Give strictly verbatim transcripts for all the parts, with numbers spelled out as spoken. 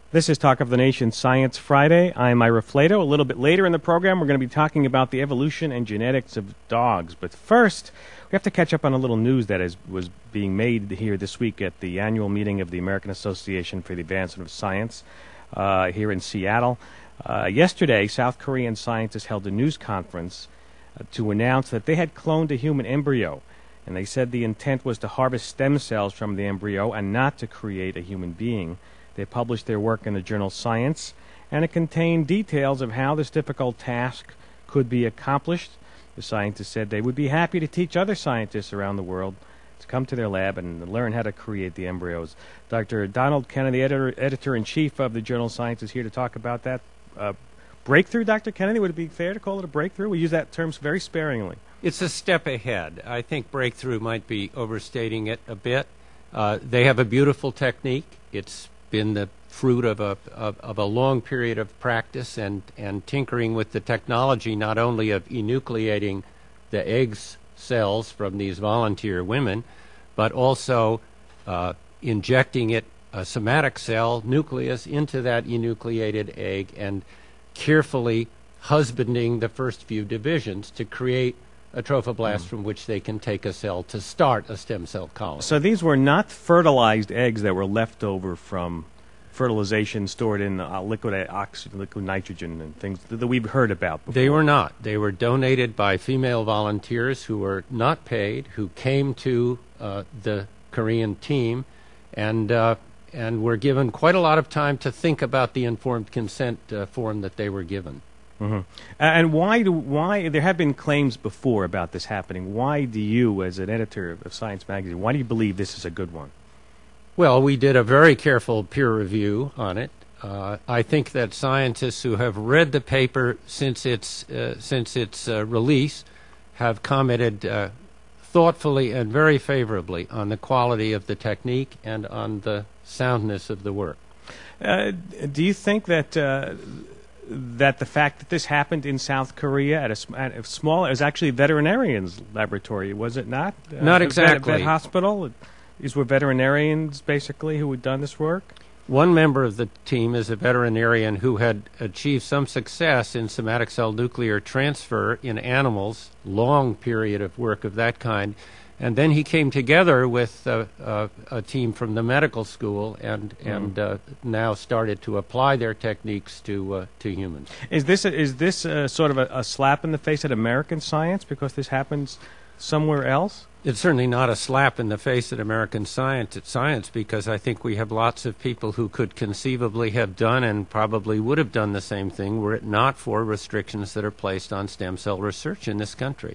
This is Talk of the Nation Science Friday. I'm Ira Flato. A little bit later in the program, we're going to be talking about the evolution and genetics of dogs. But first, we have to catch up on a little news that is, was being made here this week at the annual meeting of the American Association for the Advancement of Science uh, here in Seattle. Uh, yesterday, South Korean scientists held a news conference uh, to announce that they had cloned a human embryo. And they said the intent was to harvest stem cells from the embryo and not to create a human being. They published their work in the journal Science, and it contained details of how this difficult task could be accomplished. The scientists said they would be happy to teach other scientists around the world to come to their lab and learn how to create the embryos. Doctor Donald Kennedy, editor, editor-in-chief of the journal Science, is here to talk about that uh, breakthrough. Doctor Kennedy, would it be fair to call it a breakthrough? We use that term very sparingly. It's a step ahead. I think breakthrough might be overstating it a bit. Uh, they have a beautiful technique. It's been the fruit of a of, of a long period of practice and, and tinkering with the technology, not only of enucleating the eggs cells from these volunteer women, but also uh, injecting it, a somatic cell nucleus, into that enucleated egg and carefully husbanding the first few divisions to create a trophoblast mm. from which they can take a cell to start a stem cell colony. So these were not fertilized eggs that were left over from fertilization stored in uh, liquid oxygen, liquid nitrogen, and things that we've heard about before. They were not. They were donated by female volunteers who were not paid, who came to uh, the Korean team, and uh, and were given quite a lot of time to think about the informed consent uh, form that they were given. Mm-hmm. And why do why there have been claims before about this happening? Why do you, as an editor of Science Magazine, why do you believe this is a good one? Well, we did a very careful peer review on it. Uh, I think that scientists who have read the paper since its uh, since its uh, release have commented uh, thoughtfully and very favorably on the quality of the technique and on the soundness of the work. Uh, do you think that? Uh, that the fact that this happened in South Korea at a, at a small, it was actually a veterinarian's laboratory, was it not? Uh, not exactly. A vet, vet hospital? These were veterinarians, basically, who had done this work? One member of the team is a veterinarian who had achieved some success in somatic cell nuclear transfer in animals, long period of work of that kind. And then he came together with uh, uh, a team from the medical school and mm. and uh, now started to apply their techniques to uh, to humans. Is this a, is this a, sort of a, a slap in the face at American science because this happens somewhere else? It's certainly not a slap in the face at American science, at science because I think we have lots of people who could conceivably have done and probably would have done the same thing were it not for restrictions that are placed on stem cell research in this country.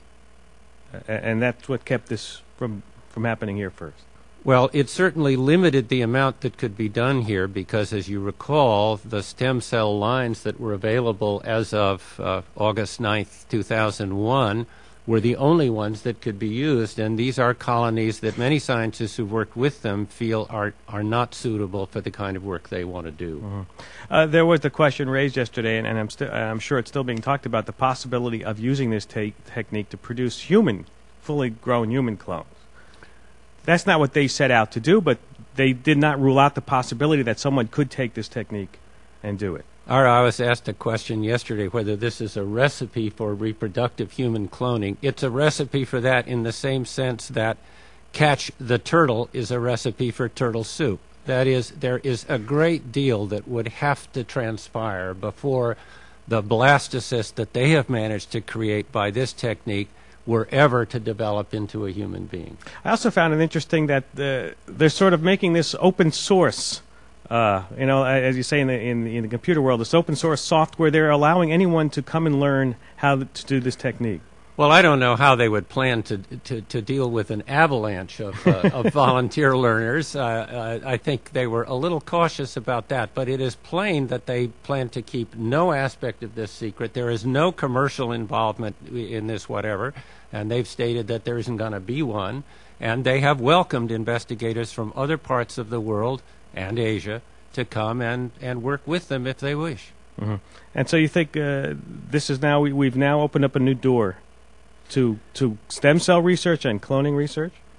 And that's what kept this from from happening here first. Well, it certainly limited the amount that could be done here because, as you recall, the stem cell lines that were available as of uh, August ninth, two thousand one were the only ones that could be used, and these are colonies that many scientists who've worked with them feel are, are not suitable for the kind of work they want to do. Mm-hmm. Uh, there was the question raised yesterday, and, and I'm, st- I'm sure it's still being talked about, the possibility of using this te- technique to produce human, fully grown human clones. That's not what they set out to do, but they did not rule out the possibility that someone could take this technique and do it. Ira, I was asked a question yesterday whether this is a recipe for reproductive human cloning. It's a recipe for that in the same sense that Catch the Turtle is a recipe for turtle soup. That is, there is a great deal that would have to transpire before the blastocysts that they have managed to create by this technique were ever to develop into a human being. I also found it interesting that uh, they're sort of making this open source. Uh, you know, as you say in the, in, in the computer world, this open source software, they're allowing anyone to come and learn how to do this technique. Well, I don't know how they would plan to to, to deal with an avalanche of, uh, of volunteer learners. Uh, uh, I think they were a little cautious about that, but it is plain that they plan to keep no aspect of this secret. There is no commercial involvement in this whatever, and they've stated that there isn't going to be one, and they have welcomed investigators from other parts of the world and Asia to come and, and work with them if they wish. Mm-hmm. And so you think uh, this is now, we, we've now opened up a new door to to stem cell research and cloning research?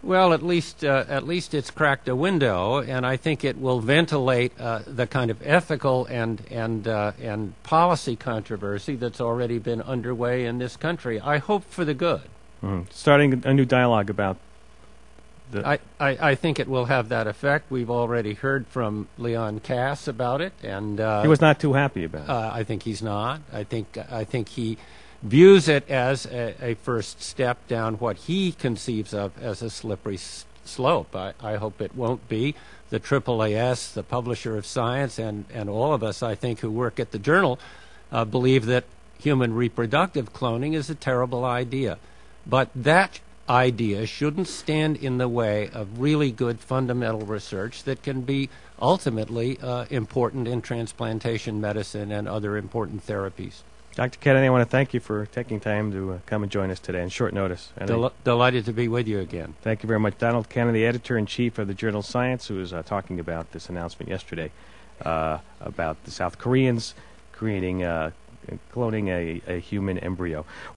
Well, at least uh, at least it's cracked a window, and I think it will ventilate uh, the kind of ethical and and uh, and policy controversy that's already been underway in this country. I hope for the good. Mm-hmm. Starting a new dialogue about the. I, I, I think it will have that effect. We've already heard from Leon Cass about it, and uh, he was not too happy about it. Uh, I think he's not. I think I think he views it as a, a first step down what he conceives of as a slippery s- slope. I, I hope it won't be. The triple A S, the publisher of Science, and, and all of us, I think, who work at the Journal, uh, believe that human reproductive cloning is a terrible idea. But that idea shouldn't stand in the way of really good fundamental research that can be ultimately uh, important in transplantation medicine and other important therapies. Doctor Kennedy, I want to thank you for taking time to uh, come and join us today on short notice. And Del- I, delighted to be with you again. Thank you very much. Donald Kennedy, editor-in-chief of the journal Science, who was uh, talking about this announcement yesterday uh, about the South Koreans creating, uh, cloning a, a human embryo.